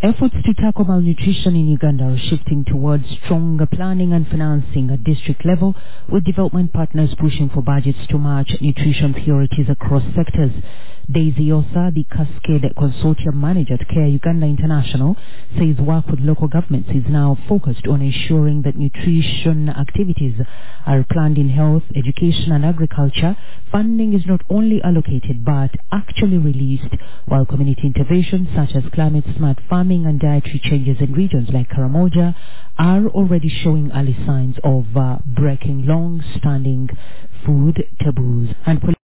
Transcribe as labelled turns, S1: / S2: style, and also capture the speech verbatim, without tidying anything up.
S1: Efforts to tackle malnutrition in Uganda are shifting towards stronger planning and financing at district level, with development partners pushing for budgets to match nutrition priorities across sectors. Daisy Osa, the Cascade Consortium Manager at Care Uganda International, says work with local governments is now focused on ensuring that nutrition activities are planned in health, education and agriculture. Funding is not only allocated but actually released, while community interventions such as climate-smart farming and dietary changes in regions like Karamoja are already showing early signs of uh, breaking long-standing food taboos. And